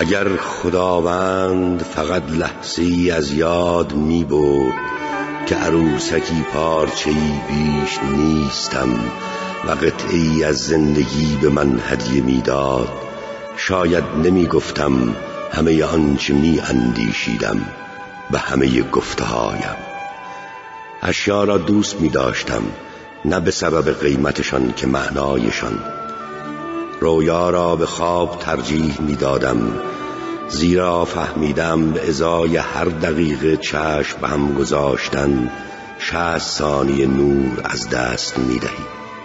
اگر خداوند فقط لحظه‌ای از یاد می برد که عروسکی پارچه‌ای بیش نیستم و قطعه‌ای از زندگی به من هدیه می داد، شاید نمی گفتم همه آنچه می اندیشیدم و همه گفته‌هایم. اشیا را دوست می داشتم، نه به سبب قیمتشان که معنایشان. رویا را به خواب ترجیح می دادم، زیرا فهمیدم به ازای هر دقیقه چشم به هم گذاشتن 60 ثانیه نور از دست می دهی.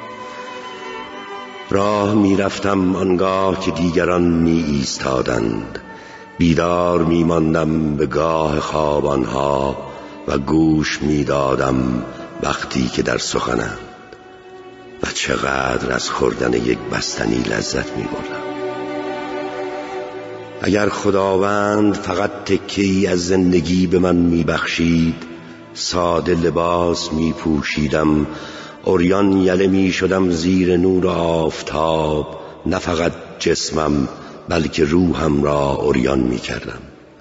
راه می رفتم آنگاه که دیگران می ایستادند، بیدار می ماندم به گاه خواب آنها و گوش می دادم وقتی که در سخنند و چقدر از خوردن یک بستنی لذت می بردم. اگر خداوند فقط تکه‌ای از زندگی به من می بخشید، ساده لباس می پوشیدم، عریان یله می شدم زیر نور آفتاب، نه فقط جسمم بلکه روحم را عریان می کردم.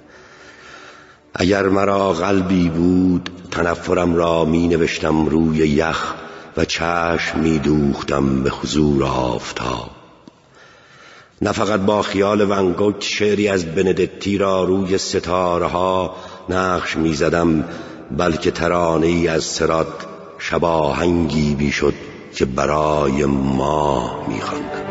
اگر مرا قلبی بود، تنفرم را می نوشتم روی یخ و چشم می دوختم به حضور آفتاب. نه فقط با خیال ون گوگ شعری از بندتی را روی ستارها نقش می زدم، بلکه ترانه‌ای از صراط شباهنگی بی شد که برای ماه می خواندم.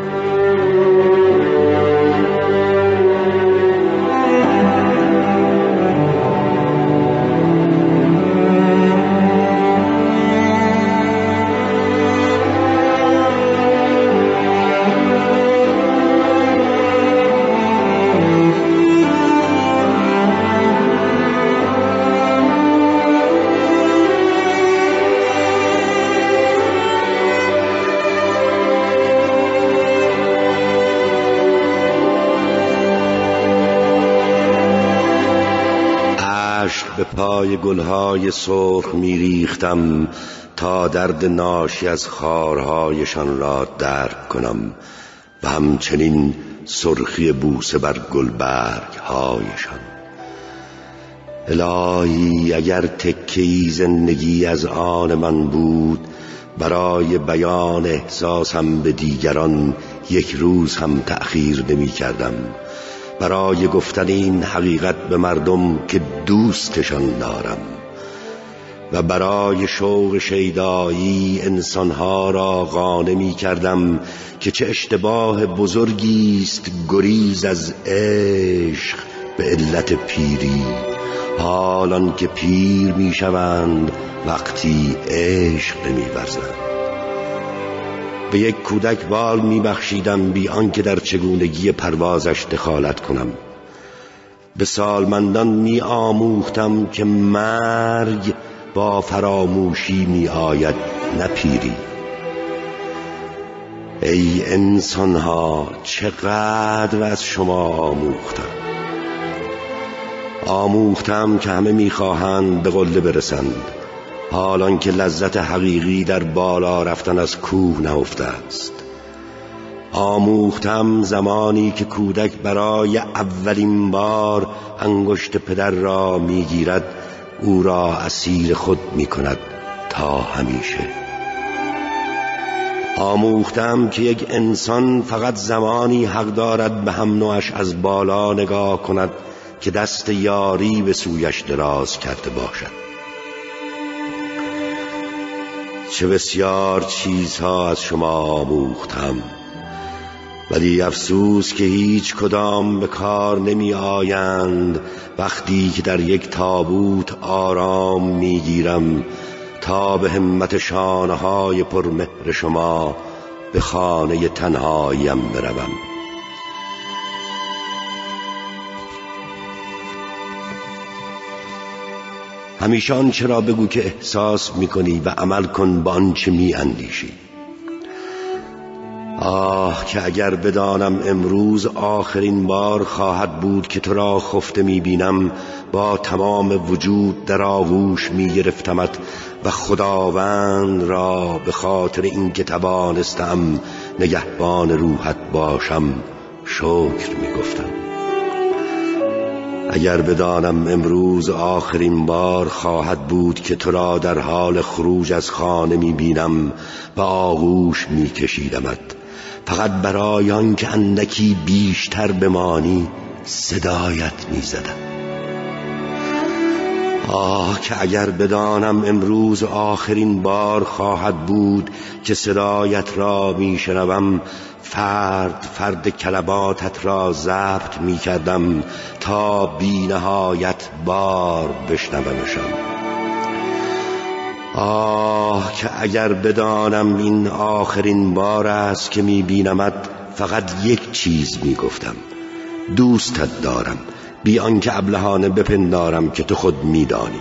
به پای گلهای سرخ می ریختم تا درد ناشی از خارهایشان را درک کنم و همچنین سرخی بوسه بر گلبرگ هایشان. الهی اگر تکه‌ای زندگی از آن من بود، برای بیان احساسم به دیگران یک روز هم تأخیر نمی کردم، برای گفتن این حقیقت به مردم که دوستشان دارم و برای شوق شیدایی انسانها را قانع می کردم که چه اشتباه بزرگی است گریز از عشق به علت پیری، حالان که پیر می شوند وقتی عشق نمی ورزند. به یک کودک بال می بخشیدم بی آنکه در چگونگی پروازش دخالت کنم. به سالمندان می آموختم که مرگ با فراموشی می آید، نه پیری. ای انسانها، چقدر از شما آموختم که همه می خواهند به قله برسند، حالان که لذت حقیقی در بالا رفتن از کوه نهفته است. آموختم زمانی که کودک برای اولین بار انگشت پدر را میگیرد، او را اسیر خود میکند تا همیشه. آموختم که یک انسان فقط زمانی حق دارد به هم نوعش از بالا نگاه کند که دست یاری به سویش دراز کرده باشد. چه بسیار چیزها از شما آموختم، ولی افسوس که هیچ کدام به کار نمی آیند وقتی که در یک تابوت آرام می گیرم تا به همت شانه‌های پرمهر شما به خانه تنهاییم بروم. همیشه آنچه را بگو که احساس می‌کنی و عمل کن با آنچه می‌اندیشی. آه که اگر بدانم امروز آخرین بار خواهد بود که تو را خفته می‌بینم، با تمام وجود در آغوش می‌گرفتمت و خداوند را به خاطر اینکه توانستم نگهبان روحت باشم شکر می‌گفتم. اگر بدانم امروز آخرین بار خواهد بود که تو را در حال خروج از خانه می‌بینم و آغوش می‌کشیدمت، فقط برای آنکه اندکی بیشتر بمانی صدایت می‌زدم. آه که اگر بدانم امروز آخرین بار خواهد بود که صدایت را میشنوم، فرد کلماتت را ضبط میکردم تا بی نهایت بار بشنومشان. آه که اگر بدانم این آخرین بار است که میبینمت، فقط یک چیز میگفتم: دوستت دارم، بی آنکه ابلهانه بپندارم که تو خود میدانی.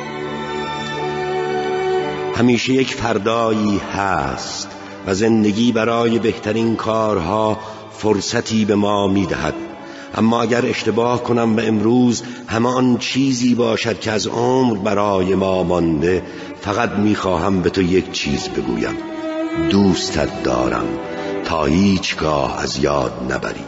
همیشه یک فردایی هست و زندگی برای بهترین کارها فرصتی به ما میدهد، اما اگر اشتباه کنم و امروز همان چیزی باشد که از عمر برای ما مانده، فقط میخواهم به تو یک چیز بگویم: دوستت دارم، تا هیچگاه از یاد نبری.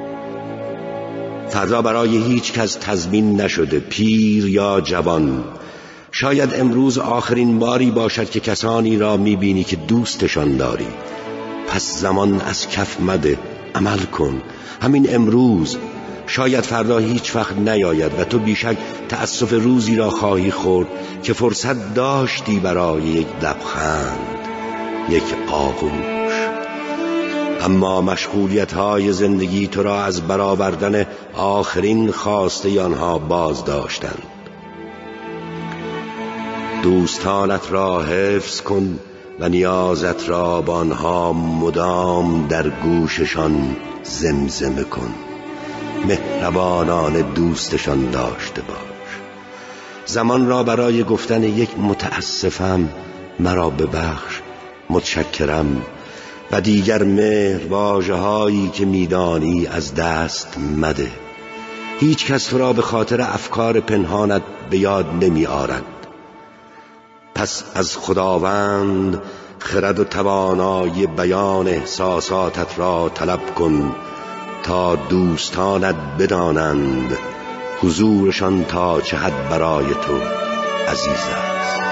فردا برای هیچ کس تضمین نشده، پیر یا جوان. شاید امروز آخرین باری باشد که کسانی را میبینی که دوستشان داری. پس زمان از کف مده، عمل کن همین امروز. شاید فردا هیچ وقت نیاید و تو بیشک تأسف روزی را خواهی خورد که فرصت داشتی برای یک لبخند، یک آغوش، اما مشغولیت‌های زندگی تو را از برآوردن آخرین خواسته آنها باز داشتند. دوستانت را حفظ کن و نیازت را با آنها مدام در گوششان زمزمه کن. مهربانانه دوستشان داشته باش. زمان را برای گفتن یک متاسفم، مرا ببخش، متشکرم و دیگر مهر واژه‌هایی که میدانی از دست مده. هیچ کس تو را به خاطر افکار پنهانت به یاد نمی آرد. پس از خداوند خرد و توانایی بیان احساساتت را طلب کن تا دوستانت بدانند حضورشان تا چه حد برای تو عزیز است.